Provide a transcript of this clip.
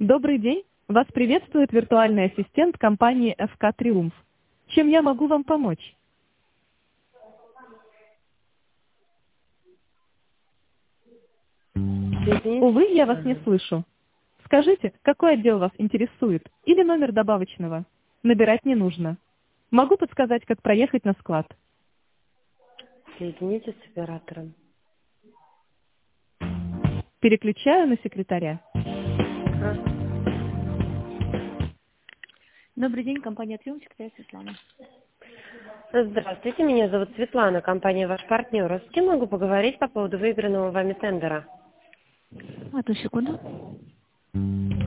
Добрый день. Вас приветствует виртуальный ассистент компании ФК «Триумф». Чем я могу вам помочь? Соедините Увы, я вас не специально. слышу. Скажите, какой отдел вас интересует? Или номер добавочного? Набирать не нужно. Могу подсказать, как проехать на склад. Соедините с оператором. Переключаю на секретаря. Ага. Добрый день, компания «Триумф», я Светлана. Здравствуйте, меня зовут Светлана, компания «Ваш партнер». А с кем могу поговорить по поводу выигранного вами тендера? Одну секунду.